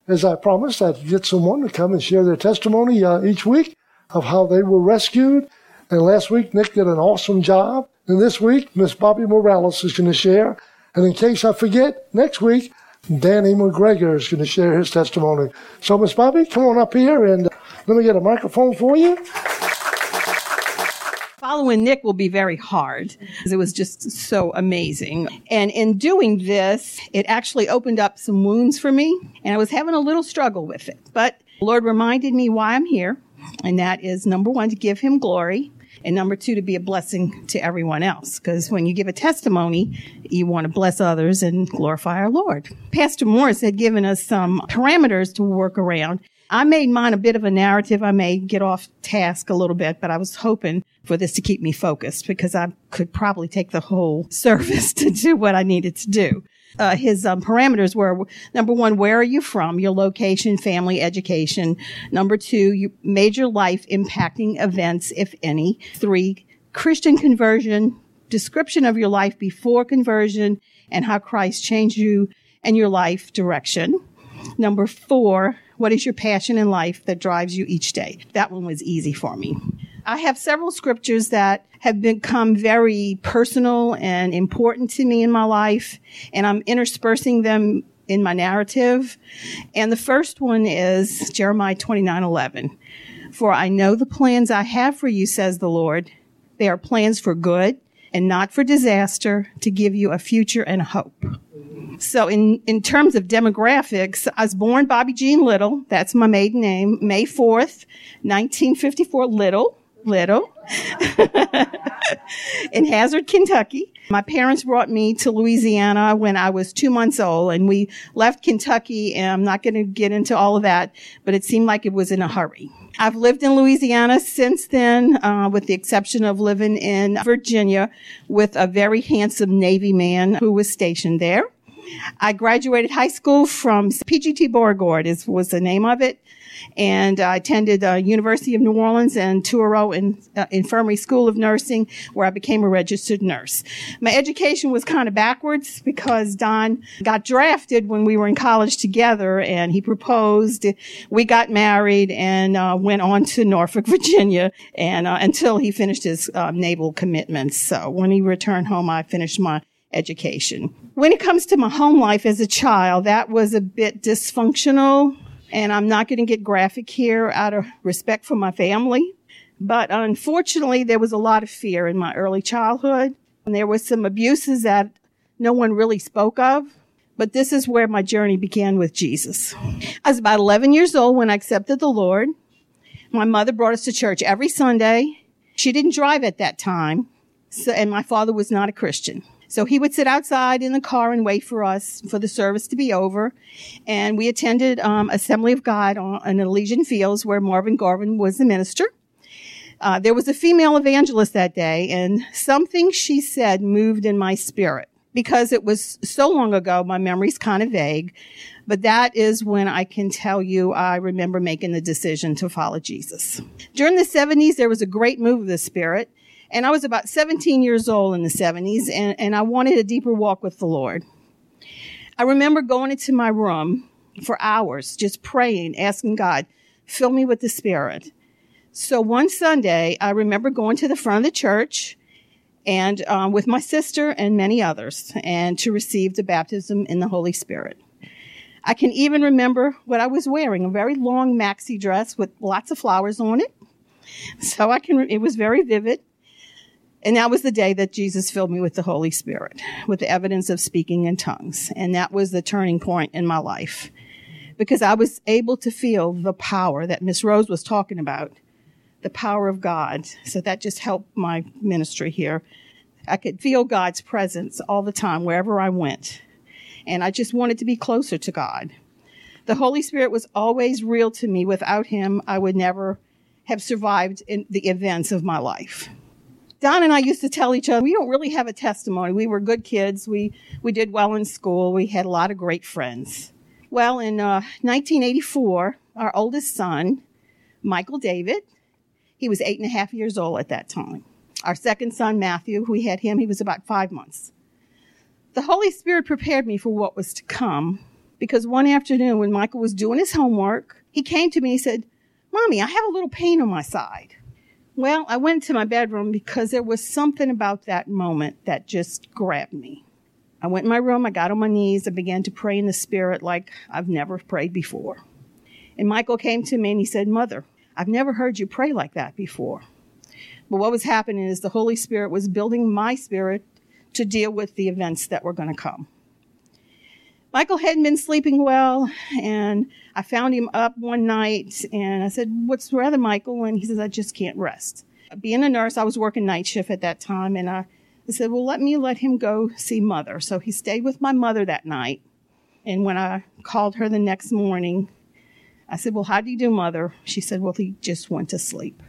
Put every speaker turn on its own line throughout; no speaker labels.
as I promised, I'd get someone to come and share their testimony each week of how they were rescued. And last week, Nick did an awesome job. And this week, Miss Bobby Morales is going to share. And in case I forget, next week, Danny McGregor is going to share his testimony. So, Miss Bobby, come on up here and let me get a microphone for you.
Following Nick will be very hard because it was just so amazing. And in doing this, it actually opened up some wounds for me, and I was having a little struggle with it. But the Lord reminded me why I'm here, and that is, number one, to give him glory, and number two, to be a blessing to everyone else. Because when you give a testimony, you want to bless others and glorify our Lord. Pastor Morris had given us some parameters to work around. I made mine a bit of a narrative. I may get off task a little bit, but I was hoping for this to keep me focused because I could probably take the whole service to do what I needed to do. His parameters were, number one, where are you from? Your location, family, education. Number two, major life impacting events, if any. 3, Christian conversion, description of your life before conversion and how Christ changed you and your life direction. Number 4, what is your passion in life that drives you each day? That one was easy for me. I have several scriptures that have become very personal and important to me in my life, and I'm interspersing them in my narrative. And the first one is Jeremiah 29:11. For I know the plans I have for you, says the Lord. They are plans for good and not for disaster, to give you a future and hope. So in terms of demographics, I was born Bobby Jean Little. That's my maiden name. May 4th, 1954, Little. In Hazard, Kentucky. My parents brought me to Louisiana when I was 2 months old, and we left Kentucky, and I'm not going to get into all of that, but it seemed like it was in a hurry. I've lived in Louisiana since then, with the exception of living in Virginia with a very handsome Navy man who was stationed there. I graduated high school from PGT Beauregard was the name of it. And I attended University of New Orleans and Touro Infirmary School of Nursing, where I became a registered nurse. My education was kind of backwards because Don got drafted when we were in college together, and he proposed. We got married and went on to Norfolk, Virginia, and until he finished his naval commitments. So when he returned home, I finished my education. When it comes to my home life as a child, that was a bit dysfunctional. And I'm not going to get graphic here out of respect for my family. But unfortunately, there was a lot of fear in my early childhood. And there were some abuses that no one really spoke of. But this is where my journey began with Jesus. I was about 11 years old when I accepted the Lord. My mother brought us to church every Sunday. She didn't drive at that time. And my father was not a Christian. So he would sit outside in the car and wait for us for the service to be over. And we attended Assembly of God in Elysian Fields, where Marvin Garvin was the minister. There was a female evangelist that day, and something she said moved in my spirit. Because it was so long ago, my memory's kind of vague. But that is when I can tell you I remember making the decision to follow Jesus. During the 70s, there was a great move of the Spirit. And I was about 17 years old in the 70s, and I wanted a deeper walk with the Lord. I remember going into my room for hours, just praying, asking God, fill me with the Spirit. So one Sunday, I remember going to the front of the church and with my sister and many others, and to receive the baptism in the Holy Spirit. I can even remember what I was wearing, a very long maxi dress with lots of flowers on it. So it was very vivid. And that was the day that Jesus filled me with the Holy Spirit, with the evidence of speaking in tongues. And that was the turning point in my life, because I was able to feel the power that Miss Rose was talking about, the power of God. So that just helped my ministry here. I could feel God's presence all the time, wherever I went. And I just wanted to be closer to God. The Holy Spirit was always real to me. Without him, I would never have survived in the events of my life. Don and I used to tell each other, we don't really have a testimony. We were good kids. We did well in school. We had a lot of great friends. Well, in 1984, our oldest son, Michael David, he was 8.5 years old at that time. Our second son, Matthew, we had him, he was about 5 months. The Holy Spirit prepared me for what was to come Because one afternoon when Michael was doing his homework, he came to me and he said, "Mommy, I have a little pain on my side." Well, I went to my bedroom because there was something about that moment that just grabbed me. I went in my room, I got on my knees, I began to pray in the Spirit like I've never prayed before. And Michael came to me and he said, "Mother, I've never heard you pray like that before." But what was happening is the Holy Spirit was building my spirit to deal with the events that were going to come. Michael hadn't been sleeping well, and I found him up one night, and I said, "What's the matter, Michael?" And he says, "I just can't rest." Being a nurse, I was working night shift at that time, and I said, "Well, let him go see Mother." So he stayed with my mother that night, and when I called her the next morning, I said, "Well, how do you do, Mother?" She said, "Well, he just went to sleep."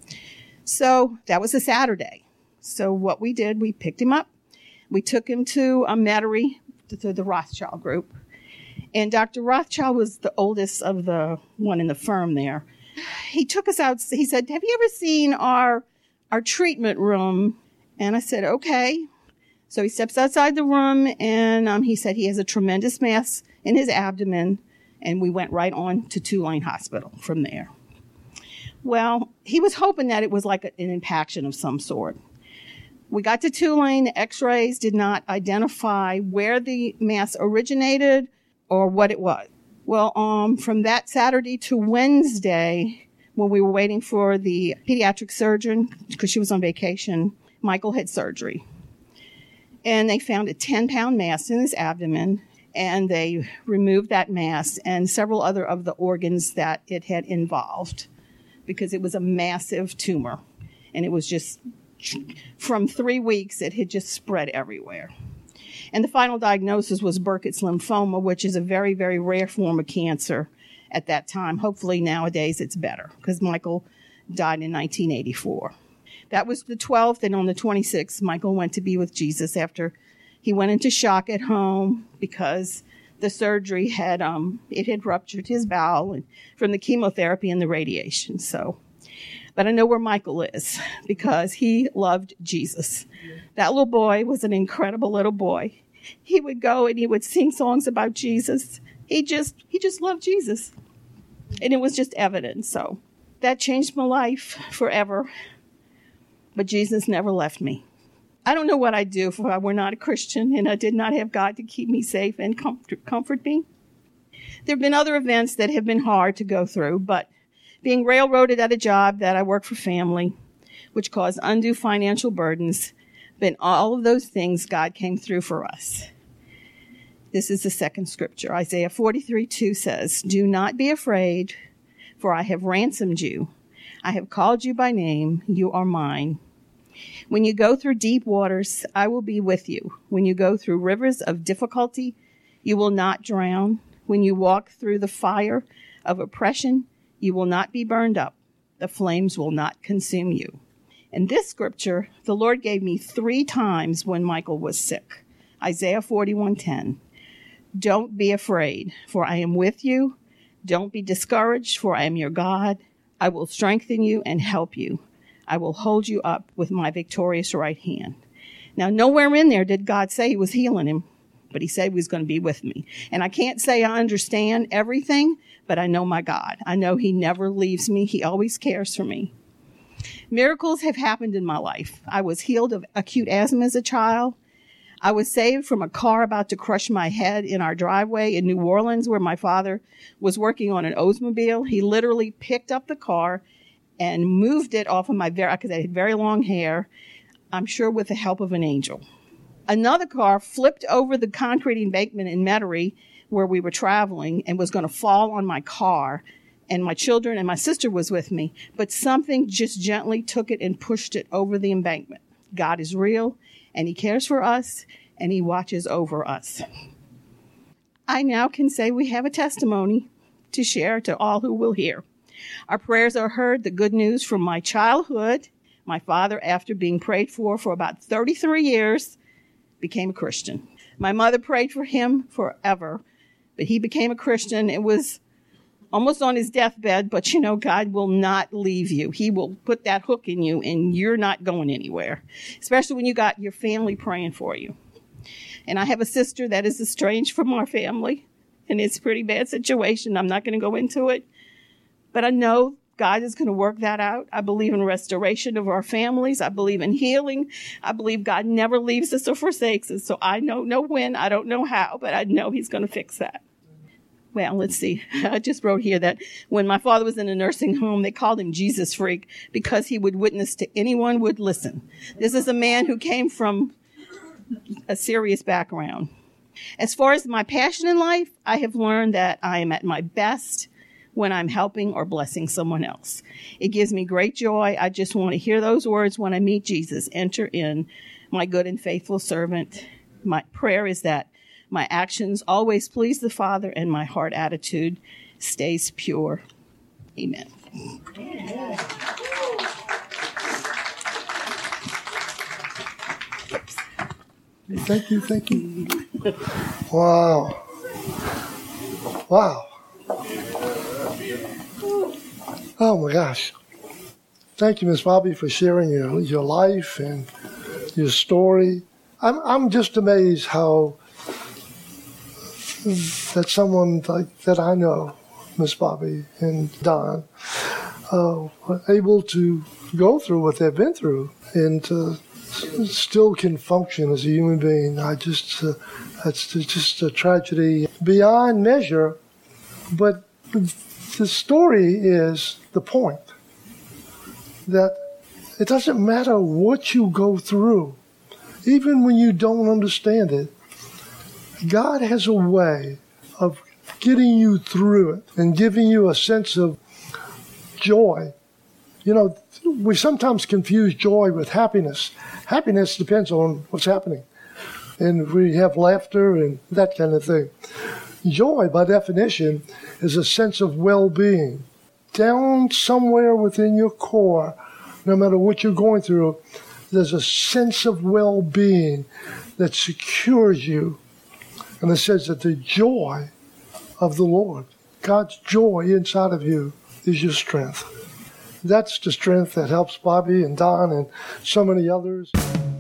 So that was a Saturday. So what we did, we picked him up. We took him to Metairie, to the Rothschild group. And Dr. Rothschild was the oldest of the one in the firm there. He took us out. He said, "Have you ever seen our treatment room?" And I said, "Okay." So he steps outside the room, and he said he has a tremendous mass in his abdomen. And we went right on to Tulane Hospital from there. Well, he was hoping that it was like an impaction of some sort. We got to Tulane. The x-rays did not identify where the mass originated or what it was. Well, from that Saturday to Wednesday, when we were waiting for the pediatric surgeon, because she was on vacation, Michael had surgery. And they found a 10-pound mass in his abdomen, and they removed that mass and several other of the organs that it had involved, because it was a massive tumor. And it was just, from 3 weeks, it had just spread everywhere. And the final diagnosis was Burkitt's lymphoma, which is a very, very rare form of cancer at that time. Hopefully nowadays it's better, because Michael died in 1984. That was the 12th, and on the 26th, Michael went to be with Jesus after he went into shock at home because the surgery had ruptured his bowel from the chemotherapy and the radiation. But I know where Michael is, because he loved Jesus. That little boy was an incredible little boy. He would go and he would sing songs about Jesus. He just loved Jesus. And it was just evident. So that changed my life forever. But Jesus never left me. I don't know what I'd do if I were not a Christian and I did not have God to keep me safe and comfort me. There have been other events that have been hard to go through, but being railroaded at a job that I work for family, which caused undue financial burdens, but in all of those things, God came through for us. This is the second scripture. Isaiah 43:2 says, "Do not be afraid, for I have ransomed you. I have called you by name. You are mine. When you go through deep waters, I will be with you. When you go through rivers of difficulty, you will not drown. When you walk through the fire of oppression, you will not be burned up. The flames will not consume you." And this scripture, the Lord gave me 3 times when Michael was sick. Isaiah 41:10. "Don't be afraid, for I am with you. Don't be discouraged, for I am your God. I will strengthen you and help you. I will hold you up with my victorious right hand." Now, nowhere in there did God say he was healing him, but he said he was going to be with me. And I can't say I understand everything, but I know my God. I know he never leaves me. He always cares for me. Miracles have happened in my life. I was healed of acute asthma as a child. I was saved from a car about to crush my head in our driveway in New Orleans, where my father was working on an Oldsmobile. He literally picked up the car and moved it off of my because I had very long hair, I'm sure with the help of an angel. Another car flipped over the concrete embankment in Metairie, where we were traveling, and was going to fall on my car. And my children and my sister was with me, but something just gently took it and pushed it over the embankment. God is real, and he cares for us, and he watches over us. I now can say we have a testimony to share to all who will hear. Our prayers are heard. The good news from my childhood, my father, after being prayed for about 33 years, became a Christian. My mother prayed for him forever, but he became a Christian. It was almost on his deathbed, but God will not leave you. He will put that hook in you, and you're not going anywhere, especially when you got your family praying for you. And I have a sister that is estranged from our family, and it's a pretty bad situation. I'm not going to go into it, but I know God is going to work that out. I believe in restoration of our families. I believe in healing. I believe God never leaves us or forsakes us. So I don't know when, I don't know how, but I know he's going to fix that. Well, let's see. I just wrote here that when my father was in a nursing home, they called him Jesus Freak because he would witness to anyone who would listen. This is a man who came from a serious background. As far as my passion in life, I have learned that I am at my best when I'm helping or blessing someone else. It gives me great joy. I just want to hear those words when I meet Jesus. Enter in, my good and faithful servant. My prayer is that my actions always please the Father and my heart attitude stays pure. Amen.
Thank you. Wow. Oh my gosh. Thank you, Miss Bobby, for sharing your life and your story. I'm just amazed how that someone like that I know, Miss Bobby and Don, were able to go through what they've been through and still can function as a human being. That's just a tragedy beyond measure. But the story is the point, that it doesn't matter what you go through, even when you don't understand it. God has a way of getting you through it and giving you a sense of joy. You know, we sometimes confuse joy with happiness. Happiness depends on what's happening. And we have laughter and that kind of thing. Joy, by definition, is a sense of well-being. Down somewhere within your core, no matter what you're going through, there's a sense of well-being that secures you. And it says that the joy of the Lord, God's joy inside of you, is your strength. That's the strength that helps Bobby and Don and so many others.